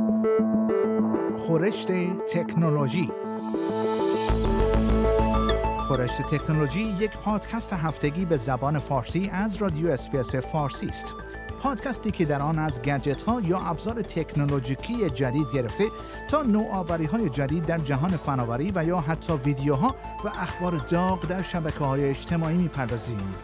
خورشت تکنولوژی. خورشت تکنولوژی یک پادکست هفتگی به زبان فارسی از رادیو اسپیس فارسی است. پادکستی که در آن از گجت‌ها یا ابزار تکنولوژیکی جدید گرفته تا نوآوری‌های جدید در جهان فناوری و یا حتی ویدیوها و اخبار داغ در شبکه‌های اجتماعی می‌پردازیم.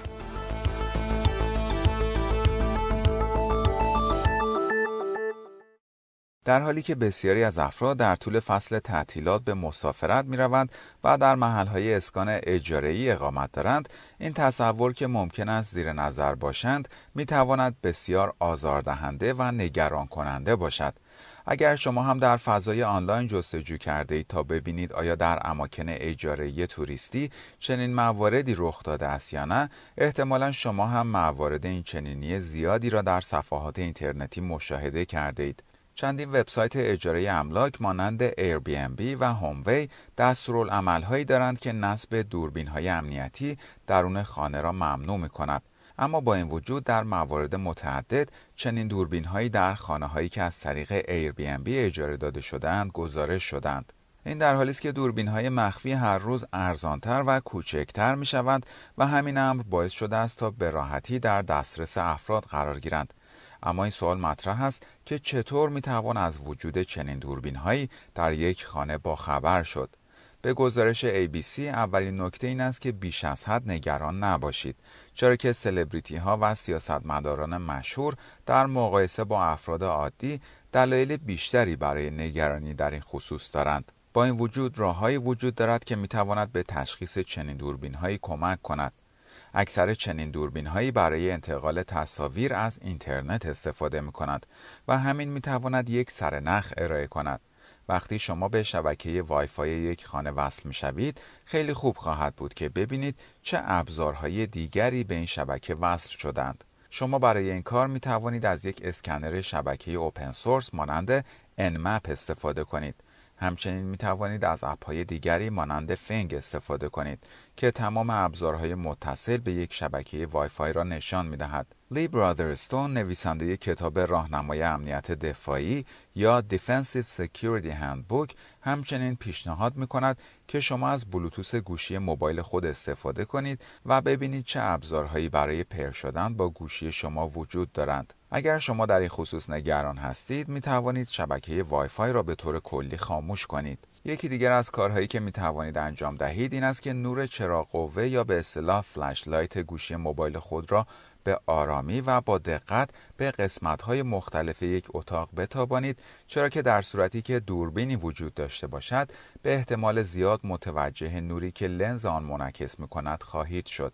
در حالی که بسیاری از افراد در طول فصل تعطیلات به مسافرت می‌روند و در محل‌های اسکان اجاره‌ای اقامت دارند، این تصور که ممکن است زیر نظر باشند می‌تواند بسیار آزاردهنده و نگران کننده باشد. اگر شما هم در فضای آنلاین جستجو کرده اید تا ببینید آیا در اماکن اجاره‌ای توریستی چنین مواردی رخ داده است یا نه، احتمالاً شما هم موارد این چنینی زیادی را در صفحات اینترنتی مشاهده کرده اید. چندین وبسایت اجاره املاک مانند Airbnb و هوموی دستورالعمل‌هایی دارند که نصب دوربین‌های امنیتی درون خانه را ممنوع می‌کند. اما با این وجود در موارد متعدد چنین دوربین‌هایی در خانه‌هایی که از طریق Airbnb اجاره داده شده‌اند گزارش شدند. این در حالی است که دوربین‌های مخفی هر روز ارزان‌تر و کوچکتر می‌شوند و همین امر باعث شده است تا به راحتی در دسترس افراد قرار گیرند. اما این سوال مطرح است که چطور میتوان از وجود چنین دوربین‌هایی در یک خانه باخبر شد؟ به گزارش ABC اولین نکته این است که بیش از حد نگران نباشید، چرا که سلبریتی‌ها و سیاستمداران مشهور در مقایسه با افراد عادی دلایل بیشتری برای نگرانی در این خصوص دارند. با این وجود راه‌هایی وجود دارد که میتواند به تشخیص چنین دوربین‌هایی کمک کند. اکثر چنین دوربین‌هایی برای انتقال تصاویر از اینترنت استفاده می‌کنند و همین می‌تواند یک سرنخ ارائه کند. وقتی شما به شبکه وایفای یک خانه وصل می‌شوید، خیلی خوب خواهد بود که ببینید چه ابزارهای دیگری به این شبکه وصل شدند. شما برای این کار می‌توانید از یک اسکنر شبکه اوپن سورس مانند Nmap استفاده کنید. همچنین می توانید از اپ‌های دیگری مانند فنگ استفاده کنید که تمام ابزارهای متصل به یک شبکه وایفای را نشان می دهد. لی برادرستون نویسنده کتاب راهنمای امنیت دفاعی یا Defensive Security Handbook همچنین پیشنهاد می کند که شما از بلوتوث گوشی موبایل خود استفاده کنید و ببینید چه ابزارهایی برای پیر شدن با گوشی شما وجود دارند. اگر شما در این خصوص نگران هستید، می توانید شبکه وایفای را به طور کلی خاموش کنید. یکی دیگر از کارهایی که می توانید انجام دهید این است که نور چراغ قوه یا به اصطلاح فلش لایت گوشی موبایل خود را به آرامی و با دقت به قسمت‌های مختلف یک اتاق بتابانید، چرا که در صورتی که دوربینی وجود داشته باشد به احتمال زیاد متوجه نوری که لنز آن منعکس می‌کند خواهید شد.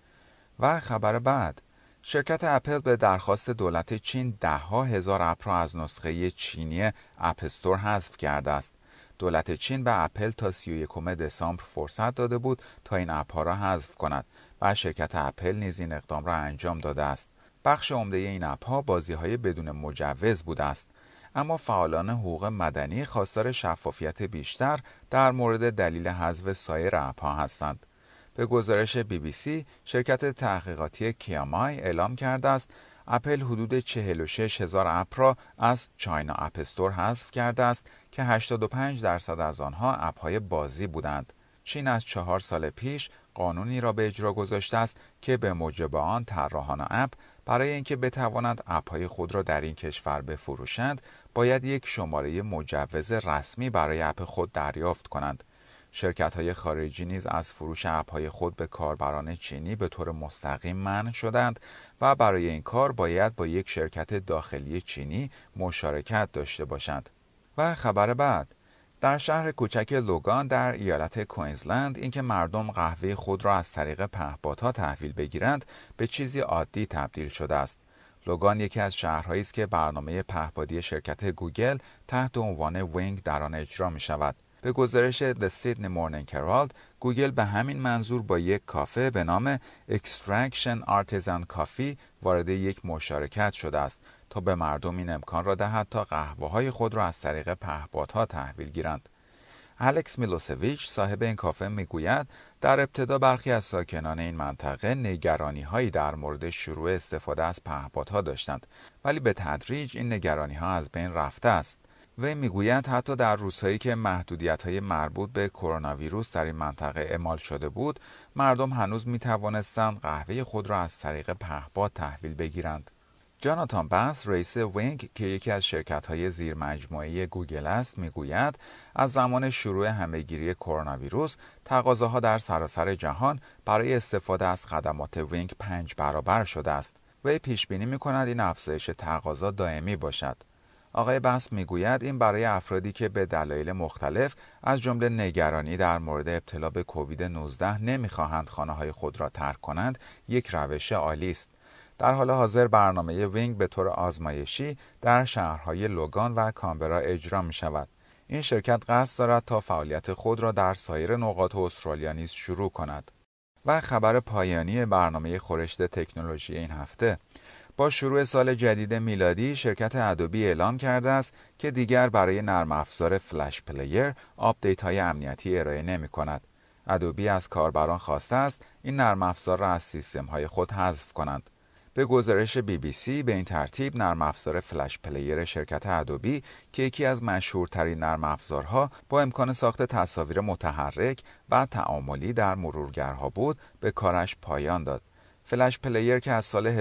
و خبر بعد، شرکت اپل به درخواست دولت چین ده‌ها هزار اپ را از نسخه چینی اپ استور حذف کرده است. دولت چین به اپل تا 31 دسامبر فرصت داده بود تا این اپ‌ها را حذف کند و شرکت اپل نیز این اقدام را انجام داده است. بخش عمده این اپ‌ها بازی‌های بدون مجوز بوده است، اما فعالان حقوق مدنی خواستار شفافیت بیشتر در مورد دلیل حذف سایر اپ‌ها هستند. به گزارش BBC، شرکت تحقیقاتی کیامای اعلام کرده است اپل حدود 46,000 اپ را از چاینا اپ استور حذف کرده است که 85% از آنها اپ‌های بازی بودند. چین از 4 سال پیش قانونی را به اجرا گذاشته است که به موجب آن طراحان اپ برای اینکه بتوانند اپ‌های خود را در این کشور بفروشند، باید یک شماره مجوز رسمی برای اپ خود دریافت کنند. شرکت‌های خارجی نیز از فروش اپ‌های خود به کاربران چینی به طور مستقیم منع شدند و برای این کار باید با یک شرکت داخلی چینی مشارکت داشته باشند. و خبر بعد، در شهر کوچک لوگان در ایالت کوینزلند اینکه مردم قهوه خود را از طریق پهپادها تحویل بگیرند به چیزی عادی تبدیل شده است. لوگان یکی از شهرهایی است که برنامه پهپادی شرکت گوگل تحت عنوان وینگ در آن اجرا می شود. به گزارش The Sydney Morning Herald، گوگل به همین منظور با یک کافه به نام Extraction Artisan Coffee وارد یک مشارکت شده است تا به مردم این امکان را دهد تا قهوه‌های خود را از طریق پهپادها تحویل گیرند. الکس میلوسویچ صاحب این کافه میگوید در ابتدا برخی از ساکنان این منطقه نگرانی‌هایی در مورد شروع استفاده از پهپادها داشتند، ولی به تدریج این نگرانی‌ها از بین رفته است. وی میگوید حتی در روزهایی که محدودیت‌های مربوط به کرونا ویروس در این منطقه اعمال شده بود، مردم هنوز می‌توانستند قهوه خود را از طریق پهپاد تحویل بگیرند. جاناتان بس، رئیس وینگ که یکی از شرکت‌های زیرمجموعه گوگل است، میگوید از زمان شروع همه‌گیری کرونا ویروس، تقاضاها در سراسر جهان برای استفاده از خدمات وینگ 5 برابر شده است. وی پیش بینی می‌کند این افزایش تقاضا دائمی باشد. آقای بس میگوید این برای افرادی که به دلایل مختلف از جمله نگرانی در مورد ابتلا به کووید 19 نمیخواهند خانه‌های خود را ترک کنند یک روش عالی است. در حال حاضر برنامه وینگ به طور آزمایشی در شهرهای لوگان و کامبرا اجرا می شود. این شرکت قصد دارد تا فعالیت خود را در سایر نقاط استرالیا نیز شروع کند. و خبر پایانی برنامه خورشت تکنولوژی این هفته: با شروع سال جدید میلادی، شرکت ادوبی اعلام کرده است که دیگر برای نرم افزار فلش پلیر آپدیت‌های امنیتی ارائه نمی‌کند. ادوبی از کاربران خواسته است این نرم افزار را از سیستم‌های خود حذف کنند. به گزارش BBC، به این ترتیب نرم افزار فلش پلیر شرکت ادوبی که یکی از مشهورترین نرم افزارها با امکان ساخت تصاویر متحرک و تعاملی در مرورگرها بود، به کارش پایان داد. فلش پلیر که از سال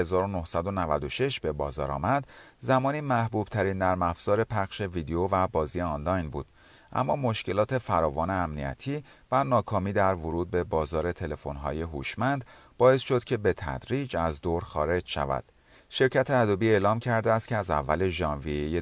1996 به بازار آمد، زمانی محبوب ترین نرم افزار پخش ویدیو و بازی آنلاین بود، اما مشکلات فراوان امنیتی و ناکامی در ورود به بازار تلفن‌های هوشمند باعث شد که به تدریج از دور خارج شود. شرکت ادوبی اعلام کرده است که از اول ژانویه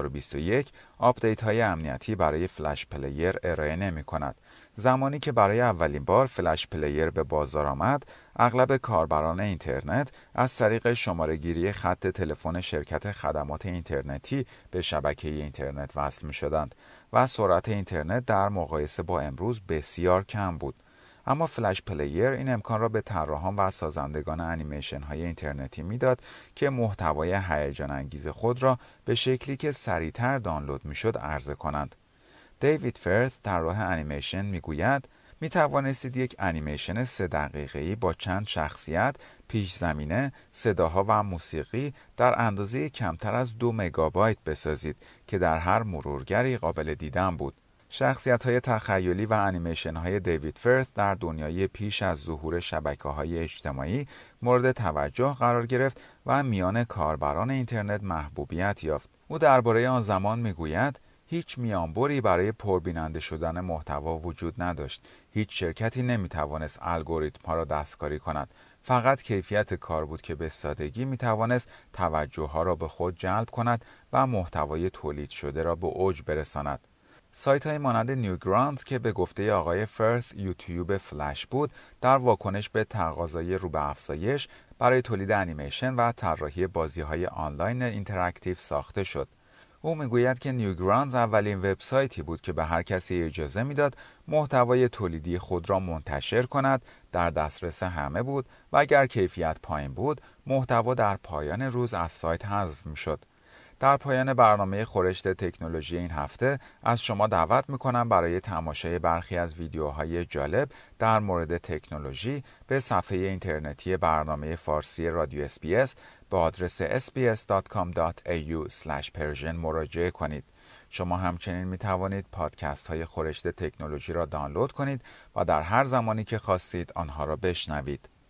2021 آپدیت‌های امنیتی برای فلش پلیر ارائه نمی‌کند. زمانی که برای اولین بار فلش پلیر به بازار آمد، اغلب کاربران اینترنت از طریق شماره‌گیری خط تلفن شرکت خدمات اینترنتی به شبکه اینترنت وصل می‌شدند و سرعت اینترنت در مقایسه با امروز بسیار کم بود. اما فلش پلیر این امکان را به طراحان و سازندگان انیمیشن های اینترنتی میداد که محتوای هیجان انگیز خود را به شکلی که سریعتر دانلود میشد عرضه کنند. دیوید فرث، طراح انیمیشن، میگوید می توانستید یک انیمیشن 3 دقیقه‌ای با چند شخصیت، پیش زمینه، صداها و موسیقی در اندازه کمتر از 2 مگابایت بسازید که در هر مرورگری قابل دیدن بود. شخصیت‌های تخیلی و انیمیشن‌های دیوید فرث در دنیای پیش از ظهور شبکه‌های اجتماعی مورد توجه قرار گرفت و میان کاربران اینترنت محبوبیت یافت. او درباره آن زمان میگوید هیچ میانبری برای پربیننده شدن محتوا وجود نداشت. هیچ شرکتی نمیتوانست الگوریتم‌ها را دستکاری کند. فقط کیفیت کار بود که به سادگی میتوانست توجه‌ها را به خود جلب کند و محتوای تولید شده را به اوج برساند. سایت های مانند نیوگراند که به گفته آقای فرث یوتیوب فلش بود، در واکنش به تقاضای رو به افزایش برای تولید انیمیشن و طراحی بازی‌های آنلاین اینتراکتیو ساخته شد. او میگوید که نیوگراند اولین وبسایتی بود که به هر کسی اجازه میداد محتوای تولیدی خود را منتشر کند، در دسترس همه بود و اگر کیفیت پایین بود، محتوا در پایان روز از سایت حذف میشد. در پایان برنامه خورشت تکنولوژی این هفته از شما دعوت میکنم برای تماشای برخی از ویدیوهای جالب در مورد تکنولوژی به صفحه اینترنتی برنامه فارسی رادیو SBS به آدرس sbs.com.au/persian مراجعه کنید. شما همچنین می توانید پادکست های خورشت تکنولوژی را دانلود کنید و در هر زمانی که خواستید آنها را بشنوید.